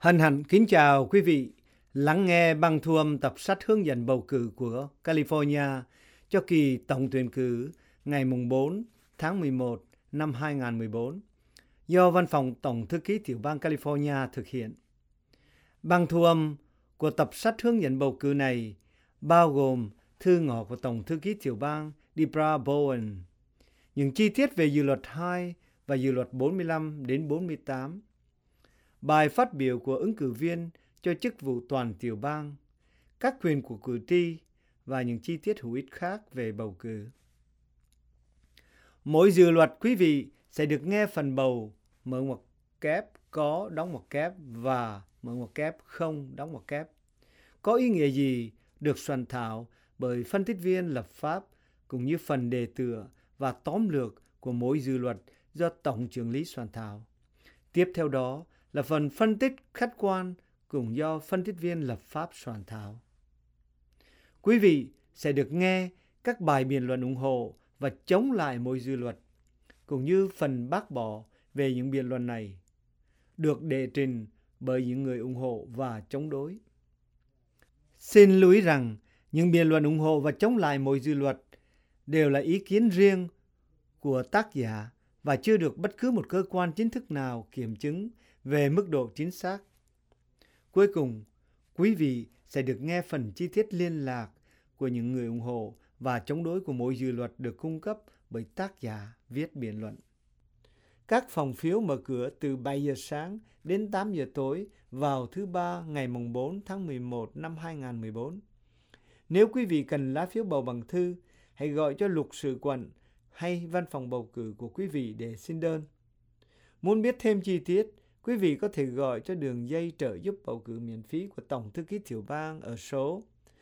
Hân hạnh kính chào quý vị lắng nghe băng thu âm tập sách hướng dẫn bầu cử của California cho kỳ tổng tuyển cử ngày 4 tháng 11 năm 2014 do Văn phòng Tổng thư ký tiểu bang California thực hiện. Băng thu âm của tập sách hướng dẫn bầu cử này bao gồm thư ngỏ của Tổng thư ký tiểu bang Deborah Bowen, những chi tiết về dự luật 2 và dự luật 45 đến 48, bài phát biểu của ứng cử viên cho chức vụ toàn tiểu bang, các quyền của cử tri và những chi tiết hữu ích khác về bầu cử. Mỗi dự luật quý vị sẽ được nghe phần bầu mở ngoặc kép có đóng ngoặc kép và mở ngoặc kép không đóng ngoặc kép. Có ý nghĩa gì được soạn thảo bởi phân tích viên lập pháp cũng như phần đề tựa và tóm lược của mỗi dự luật do Tổng chưởng lý soạn thảo. Tiếp theo đó là phần phân tích khách quan cũng do phân tích viên lập pháp soạn thảo. Quý vị sẽ được nghe các bài biện luận ủng hộ và chống lại mỗi dự luật, cũng như phần bác bỏ về những biện luận này, được đệ trình bởi những người ủng hộ và chống đối. Xin lưu ý rằng những biện luận ủng hộ và chống lại mỗi dự luật đều là ý kiến riêng của tác giả và chưa được bất cứ một cơ quan chính thức nào kiểm chứng về mức độ chính xác. Cuối cùng, quý vị sẽ được nghe phần chi tiết liên lạc của những người ủng hộ và chống đối của mỗi dự luật được cung cấp bởi tác giả viết biện luận. Các phòng phiếu mở cửa từ 7 giờ sáng đến 8 giờ tối vào thứ Ba ngày 4 tháng 11 năm 2014. Nếu quý vị cần lá phiếu bầu bằng thư, hãy gọi cho luật sự quận hay văn phòng bầu cử của quý vị để xin đơn. Muốn biết thêm chi tiết, quý vị có thể gọi cho đường dây trợ giúp bầu cử miễn phí của Tổng thư ký tiểu bang ở số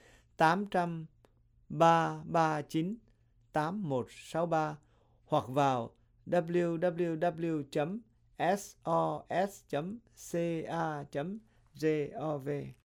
800-339-8163 hoặc vào www.sos.ca.gov.